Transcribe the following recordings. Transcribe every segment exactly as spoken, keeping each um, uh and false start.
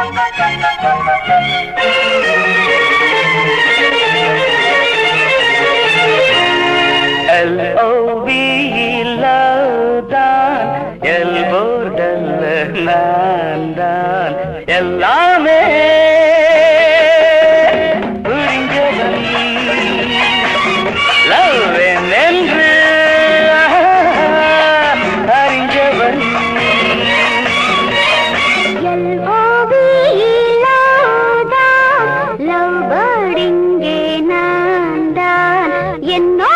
L O V E love தான் எல்போர்டல்ல நான் தான் எல்லாமே புரிஞ்சவன் லவ் என்று அறிஞ்சவன் லவ் பேர்டிங்கே நான் தான் என்னோட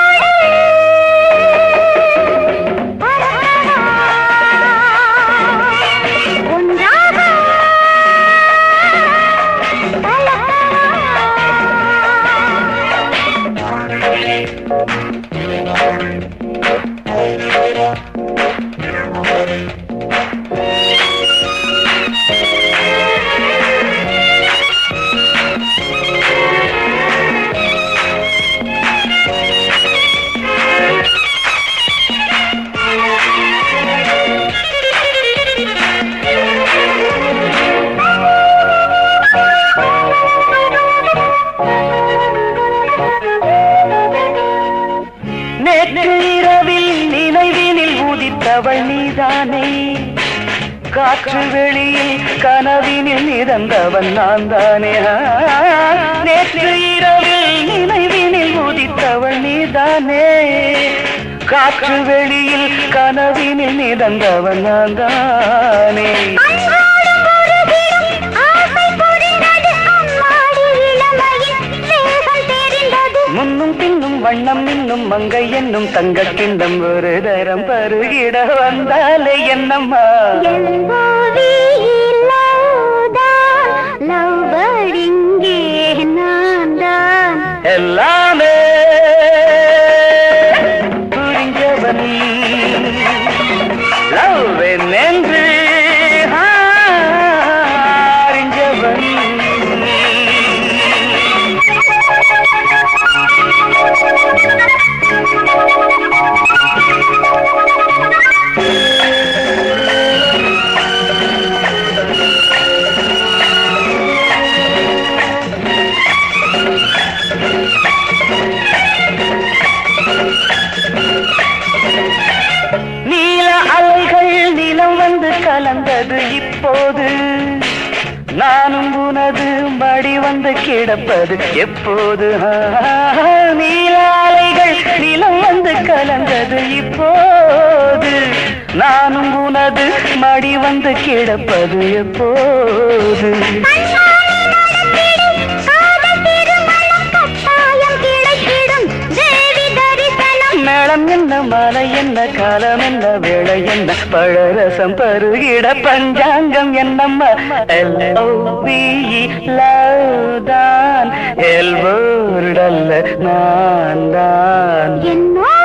நேற்று இரவில் நினைவினில் உதித்தவள் நீதானே காற்று வெளியில் கனவினில் நிறந்தவன் நான் தானே நேற்று இரவில் நினைவினில் உதித்தவள் நீதானே காற்று வெளியில் கனவினில் நிறந்தவன் நான் தானே முன்னும் பின்னும் வண்ணம் இன்னும் மங்கை என்னும் தங்க கிண்ணம் ஒரு தரம் பருகிட வந்தாலே என்னம்மா எல்லாமே புரிஞ்சவன் லவ் என்று அறிஞ்சவன் நீல அலைகள் நிலம் வந்து கலந்தது இப்போது நானும் உனது மடி வந்து கிடப்பது எப்போது நீல அலைகள் நிலம் வந்து கலந்தது இப்போது நானும் உனது மடி வந்து கிடப்பது எப்போது மேளம் என்ன மலை என்ன காலம் என்ன வேளை என்ன பழரசம் பருகிட பஞ்சாங்கம் என்னம்மா L O V E love தான் எல்போர்டல்ல நான் தான்.